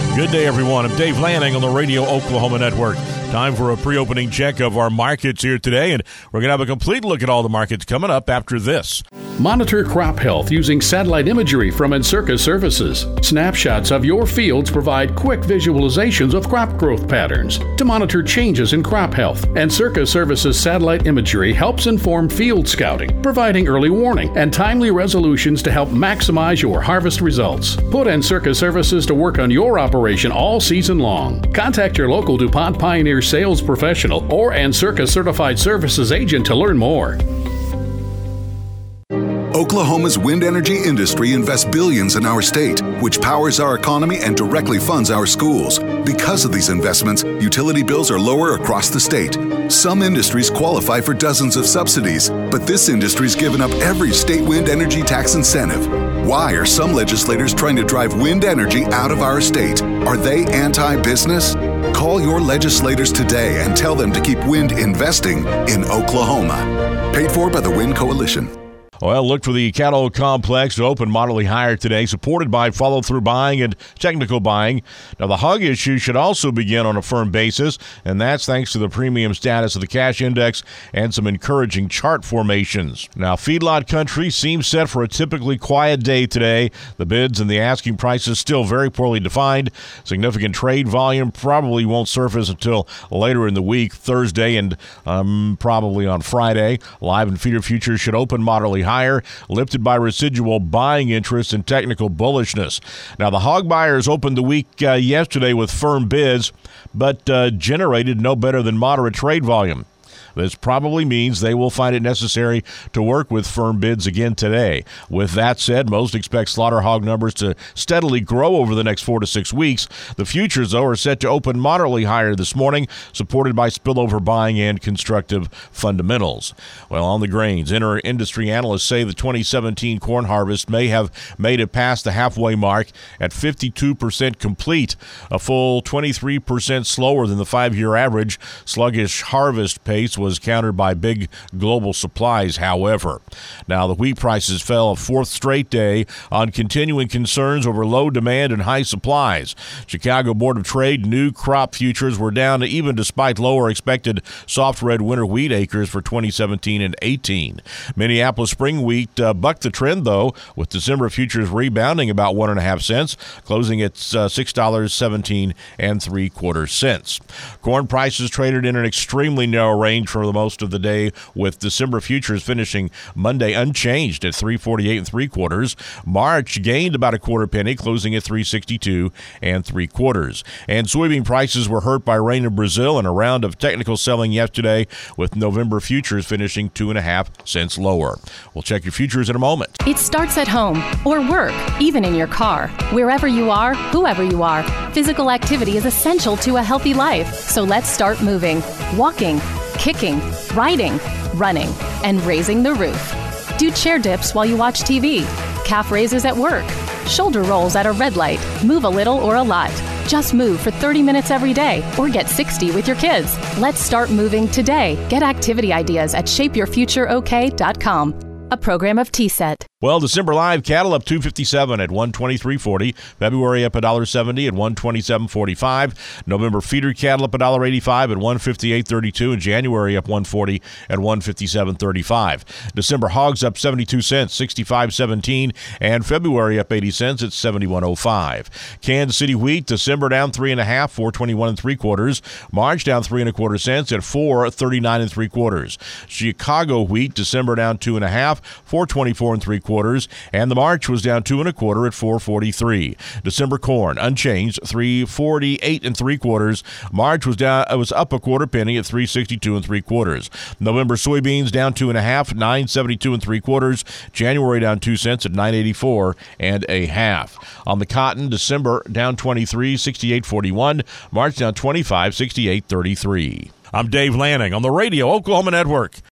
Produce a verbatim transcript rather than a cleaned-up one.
Good day, everyone. I'm Dave Lanning on the Radio Oklahoma Network. Time for a pre-opening check of our markets here today, and we're going to have a complete look at all the markets coming up after this. Monitor crop health using satellite imagery from Encirca Services. Snapshots of your fields provide quick visualizations of crop growth patterns to monitor changes in crop health. Encirca Services satellite imagery helps inform field scouting, providing early warning and timely resolutions to help maximize your harvest results. Put Encirca Services to work on your operation all season long. Contact your local DuPont Pioneer sales professional or Encirca certified services agent to learn more. Oklahoma's wind energy industry invests billions in our state, which powers our economy and directly funds our schools. Because of these investments, utility bills are lower across the state. Some industries qualify for dozens of subsidies, but this industry's given up every state wind energy tax incentive. Why are some legislators trying to drive wind energy out of our state? Are they anti-business? Call your legislators today and tell them to keep wind investing in Oklahoma. Paid for by the Wind Coalition. Well, look for the cattle complex to open moderately higher today, supported by follow-through buying and technical buying. Now, the hog issue should also begin on a firm basis, and that's thanks to the premium status of the cash index and some encouraging chart formations. Now, feedlot country seems set for a typically quiet day today. The bids and the asking prices still very poorly defined. Significant trade volume probably won't surface until later in the week, Thursday and um, probably on Friday. Live and feeder futures should open moderately higher, lifted by residual buying interest and technical bullishness. Now, the hog buyers opened the week uh, yesterday with firm bids, but uh, generated no better than moderate trade volume. This probably means they will find it necessary to work with firm bids again today. With that said, most expect slaughter hog numbers to steadily grow over the next four to six weeks. The futures, though, are set to open moderately higher this morning, supported by spillover buying and constructive fundamentals. Well, on the grains, inter-industry analysts say the twenty seventeen corn harvest may have made it past the halfway mark at fifty-two percent complete, a full twenty-three percent slower than the five-year average. Sluggish harvest pace was countered by big global supplies, however. Now, the wheat prices fell a fourth straight day on continuing concerns over low demand and high supplies. Chicago Board of Trade new crop futures were down even despite lower expected soft red winter wheat acres for twenty seventeen and eighteen. Minneapolis spring wheat uh, bucked the trend, though, with December futures rebounding about one and a half cents, closing at uh, six dollars seventeen and three quarter cents. Corn prices traded in an extremely narrow range for the most of the day, with December futures finishing Monday unchanged at three forty-eight and three quarters. March gained about a quarter penny, closing at three sixty-two and three quarters. And soybean prices were hurt by rain in Brazil and a round of technical selling yesterday, with November futures finishing two and a half cents lower. We'll check your futures in a moment. It starts at home or work, even in your car. Wherever you are, whoever you are, physical activity is essential to a healthy life. So let's start moving, walking, kicking, riding, running, and raising the roof. Do chair dips while you watch T V, calf raises at work, shoulder rolls at a red light, move a little or a lot. Just move for thirty minutes every day or get sixty with your kids. Let's start moving today. Get activity ideas at shape your future o k dot com. A program of T S E T. Well, December live cattle up two fifty-seven at one twenty-three forty. February up one seventy at one twenty-seven forty-five. November feeder cattle up one eighty-five at one fifty-eight thirty-two. And January up one forty at one fifty-seven thirty-five. December hogs up seventy-two cents, sixty-five seventeen. And February up eighty cents at seventy-one oh five. Kansas City wheat, December down three and a half, four twenty-one and three quarters. March down three and a quarter cents at four thirty-nine and three quarters. Chicago wheat, December down two and a half, four twenty-four and three quarters, and the March was down two and a quarter at four forty-three. December corn unchanged, three forty-eight and three quarters. March was down, it was up a quarter penny at three sixty-two and three quarters. November soybeans down two and a half, nine seventy-two and three quarters. January down two cents at nine eighty-four and a half. On the cotton, December down twenty-three, sixty-eight forty-one. March down twenty-five, sixty-eight thirty-three. I'm Dave Lanning on the Radio Oklahoma Network.